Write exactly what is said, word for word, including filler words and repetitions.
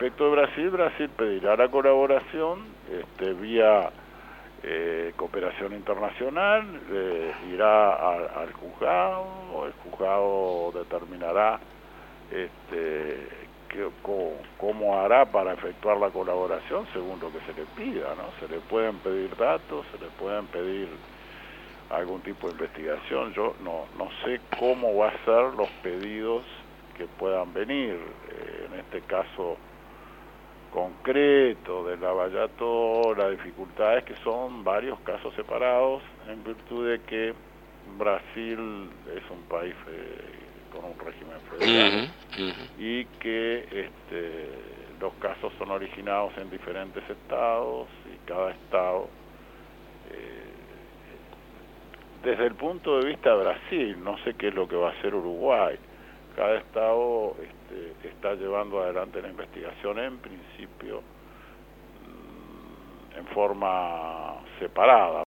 respecto de Brasil, Brasil pedirá la colaboración este, vía eh, cooperación internacional, eh, irá a, al juzgado, el juzgado determinará este, que, cómo, cómo hará para efectuar la colaboración según lo que se le pida, ¿no? Se le pueden pedir datos, se le pueden pedir algún tipo de investigación. Yo no, no sé cómo va a ser los pedidos que puedan venir, eh, en este caso concreto de Lavallato, la dificultad es que son varios casos separados en virtud de que Brasil es un país eh, con un régimen federal uh-huh, uh-huh. y que este, los casos son originados en diferentes estados y cada estado eh, desde el punto de vista de Brasil, no sé qué es lo que va a hacer Uruguay. Cada estado este, está llevando adelante la investigación en principio en forma separada.